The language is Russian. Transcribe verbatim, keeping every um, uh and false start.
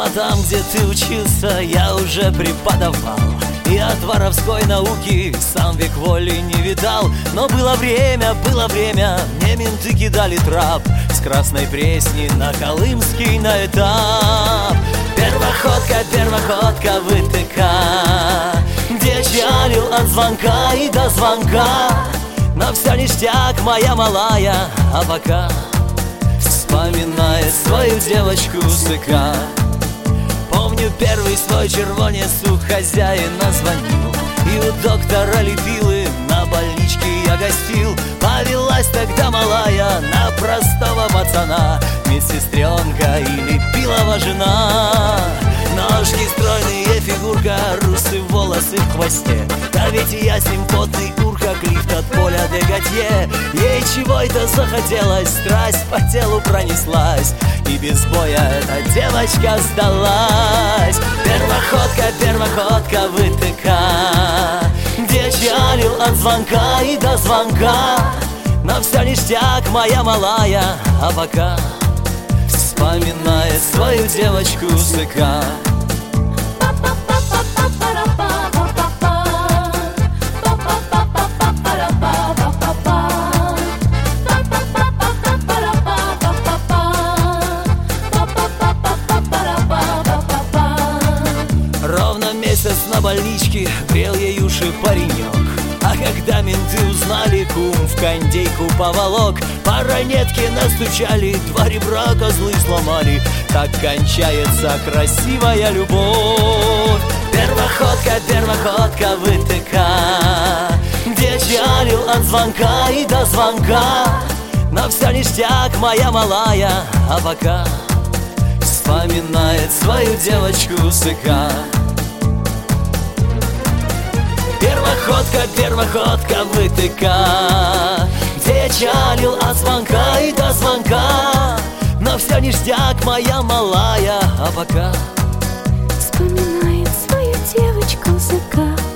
А там, где ты учился, я уже преподавал. И от воровской науки сам век воли не видал. Но было время, было время, мне менты кидали трап с Красной Пресни на Колымский на этап. Первоходка, первоходка, ВТК, где чалил от звонка и до звонка. Но все ништяк, моя малая, а пока вспоминает свою девочку СК. Помню, первый свой червонец у хозяина звонил, и у доктора Лепилы на больничке я гостил. Повелась тогда малая на простого пацана, медсестренка и Лепилова жена. Ножки стройные, фигурка, русые волосы в хвосте. Да ведь я с ним потный ур, как лифт от поля де Готье. Ей чего это захотелось, страсть по телу пронеслась, и без боя эта девочка сдалась. Первоходка, первоходка, ВТК, где чалил от звонка и до звонка. Но все ништяк, моя малая, а пока вспоминает свою девочку СК. Ровно месяц на больничке грел ей уши паренек. А когда менты узнали, кум в кондейку поволок. По ранетке настучали, два ребра козлы сломали. Так кончается красивая любовь. Первоходка, первоходка, ВТК, где чалил от звонка и до звонка. Но все ништяк, моя малая, а пока вспоминает свою девочку СК. Первоходка, первоходка, ВТК, где чалил от звонка и до звонка. Но все ништяк, моя малая, а пока вспоминает свою девочку СК.